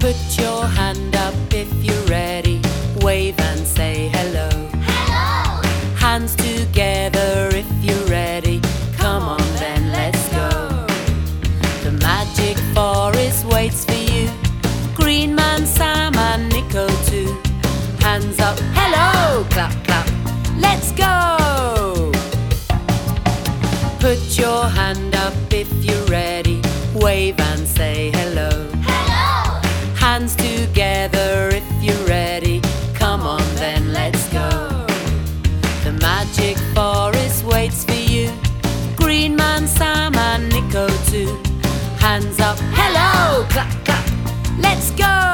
Put your hand up if you're ready. Wave and say hello. Hello! Hands together if you're ready. Come on then, let's go. The magic forest waits for you. Green Man, Sam and Nico too. Hands up, hello! Clap, clap, let's go! Put your hand up if you're ready. Wave and say hello. Hello! Hands together if you're ready. Come on then, let's go. The magic forest waits for you. Green Man, Sam and Nico too. Hands up, hello! Clap, clap, let's go!